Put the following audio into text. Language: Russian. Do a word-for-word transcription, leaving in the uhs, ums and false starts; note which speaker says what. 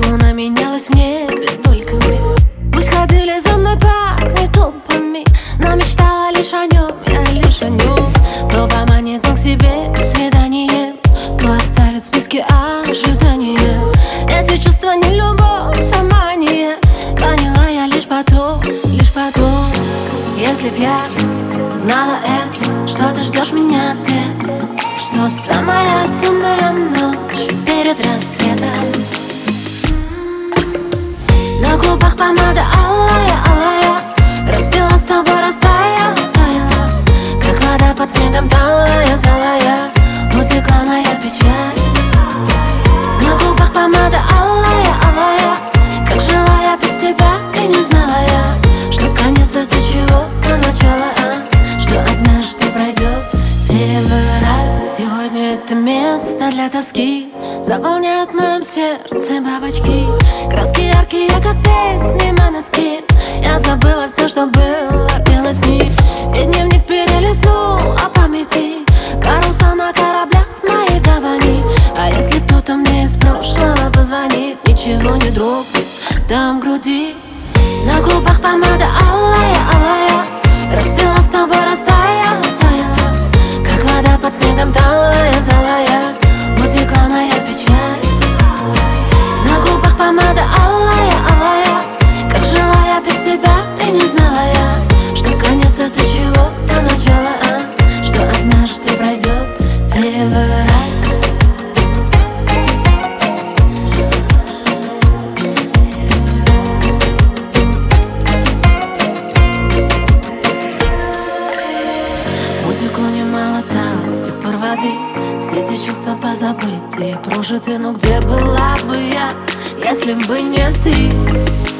Speaker 1: Луна менялась в небе дольками. Пусть ходили за мной парни толпами, но мечтала лишь о нем, я лишь о нем. То поманит он к себе свидание, то оставит списки ожидания. Эти чувства не любовь, а мания. Поняла я лишь потом, лишь потом. Если б я знала это, что ты ждешь меня где-то, что самая темная ночь перед рассветом. На губах помада алая, алая, расцвела с тобой, растаяла, таяла, как вода под снегом талая, талая, утекла моя печаль. На губах помада алая, алая, как жила я без тебя, и не знала я, что конец это чего-то начало, а что однажды пройдет февраль. Сегодня это место для тоски заполняют в моем сердце бабочки. Краски яркие, как песни, моноски. Я забыла все, что было, пела с ней. И дневник перелистнул о памяти, паруса на кораблях в моей гавани. А если кто-то мне из прошлого позвонит, ничего не дрогнет там в груди. На губах помада алая, алая, расцвела с тобой, растаяла, таяла, как вода под снегом талая, талая, утекла моя печаль. На губах помада алая, алая, как жила я без тебя, и не знала я, что конец это чего-то начало, а что однажды пройдет февраль. Утекло немало там, с тех пор воды. Все эти чувства позабыты, прожиты. Но где была бы я, если бы не ты?